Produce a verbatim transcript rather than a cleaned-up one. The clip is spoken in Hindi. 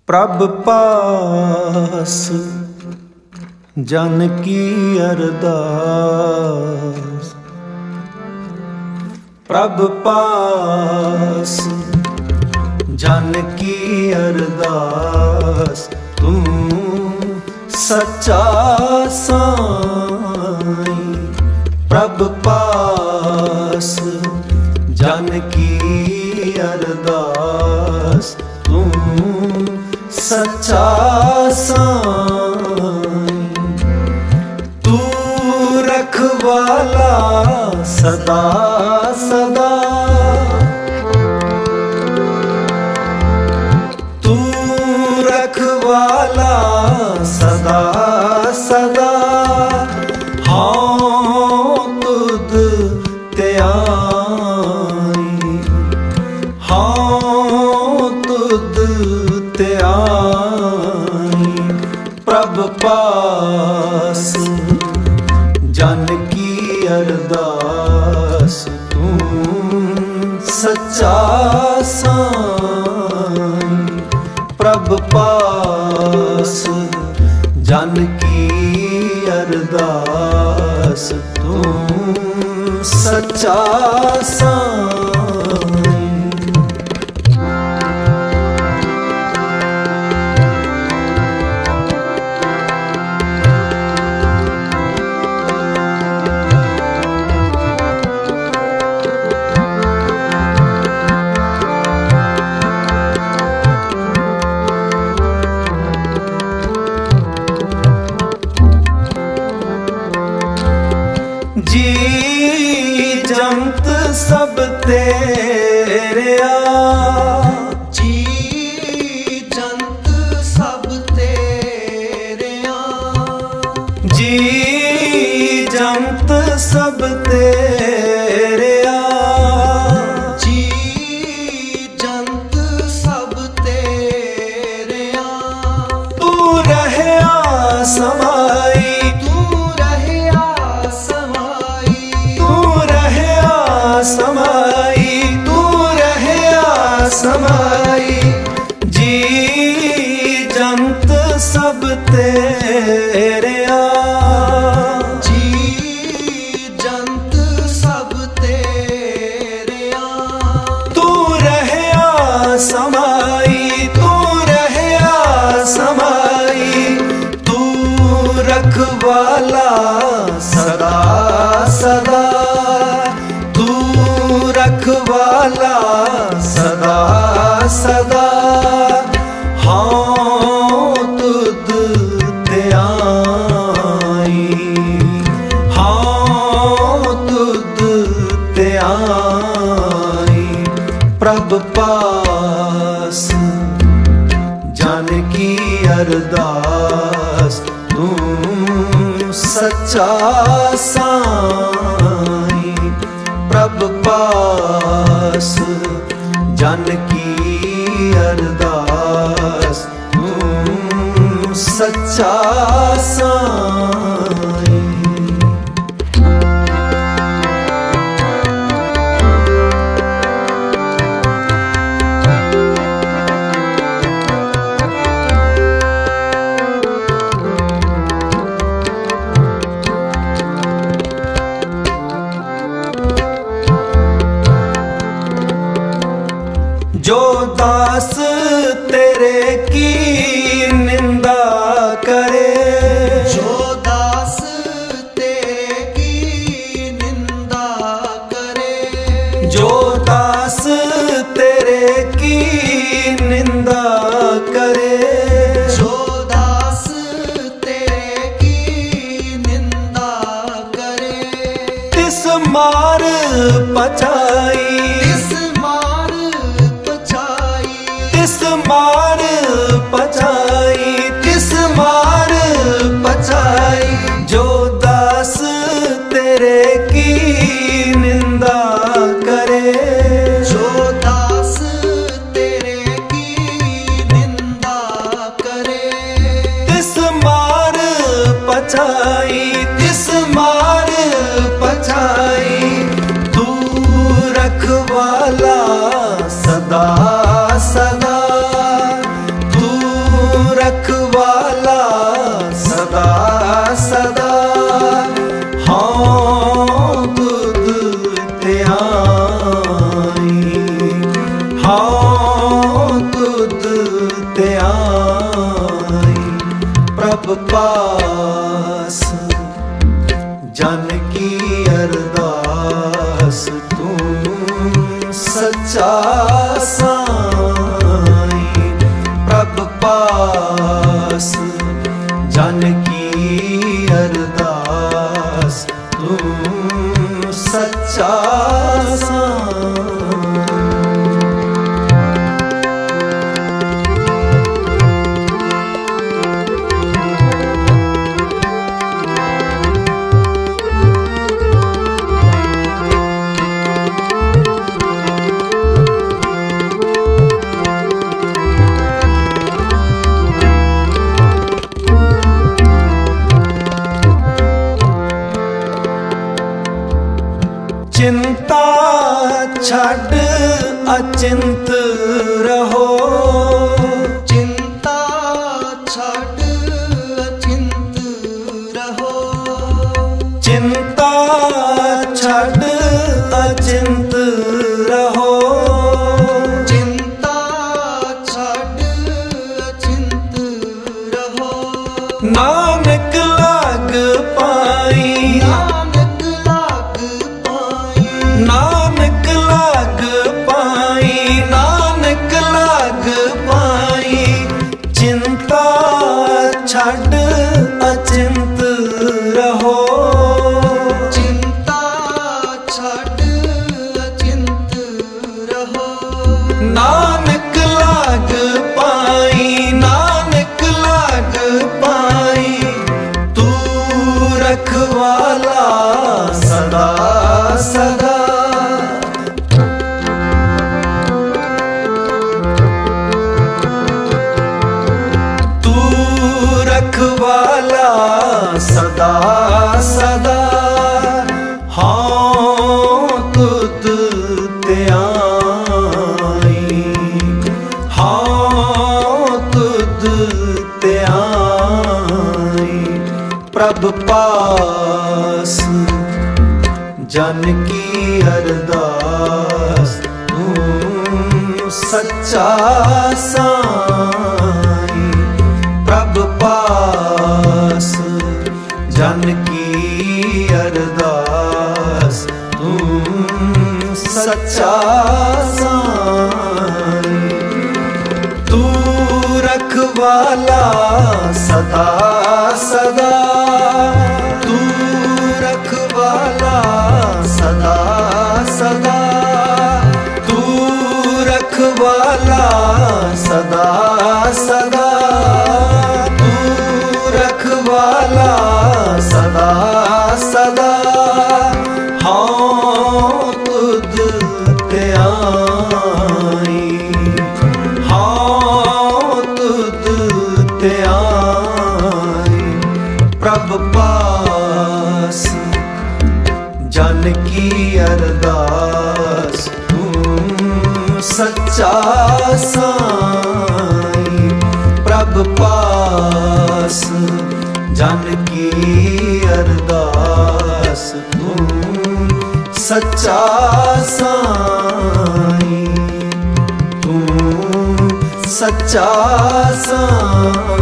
प्रभ पास जन की अरदास, प्रभ पास जन की अरदास, तुम सच्चा साईं। प्रभ पास जन की अरदास, तुम सच्चा साईं। तू रखवाला सदा सदा, तू रखवाला सदा सदा। हाँ तुद ते आई, हाँ तुद ते आई। प्रभ पास जन की अरदास, तुम सच्चा साईं। प्रभ पास जन की अरदास, तुम सच्चा साईं। जी जंत सब तेरे आ, जी जंत सब तेरे आ, जी जंत सब तेरे आ, जी जंत सब तेरे आ। तू रहे समाई, समाई, तू रहे समाई। जी जंत सब तेरे आ, जी जंत सब तेरे आ। तू रहे समाई, तू रहे समाई। तू रखवाला सदा सदा, रखवाला सदा सदा। हाँ तुद ते आई, हाँ तुद ते आई। प्रभ पास जन की अरदास, तुम सच्चा साईं। प्रभ पास जन की अरदास, तुम सच्चा साईं। जो दास तेरे की निंदा करे, जो दास तेरे की निंदा करे, जो दास तेरे की निंदा करे, जो दास तेरे की निंदा करे। तिस मार पचाई, तिस मार पचाई, तिस मार पचाई, तिस मार पचाई। जो दास तेरे की निंदा करे, जो दास तेरे की निंदा करे। तिस मार पचाई, तिस मार पचाई। तू रखवाला सदा सदा, तू हाँ तुद ते आई प्रभ पास, जन की अरदास तू सच्चा साई। प्रभ पास जन की अरदास तू सच्चा साई। चिंता छड़ अचिंत रहो, चिंता छड़ अचिंत रहो, चिंता छड़ अचिंत रहो, चिंता छड़ अचिंत रहो। नानक लाग पाई, नानक लाग पाई, नानक लाग पाई, नानक लाग पाई। चिंता छड़ अचिंत रहो, चिंता छड़ अचिंत रहो। नानक लाग पाई, नानक लाग पाई। तू रखवाला सदा सदा, तू रखवाला सदा सदा। हाँ तुद ते आई, हाँ तुद ते आई प्रभ पास, जन की अरदास तू सच्चा साई। प्रभ पास जन की अरदास तू सच्चा साई। तू रखवाला सदा सदा, तू रखवाला सदा सदा, तू रखवाला सदा सदा, तू रखवाला सदा सदा। हाँ तुद ते आई, हाँ तुद ते आई प्रभ पास, जन की अरदास तू सच्चा साई। प्रभ पास जन की अरदास तू सच्चा साई, तू सच्चा साई।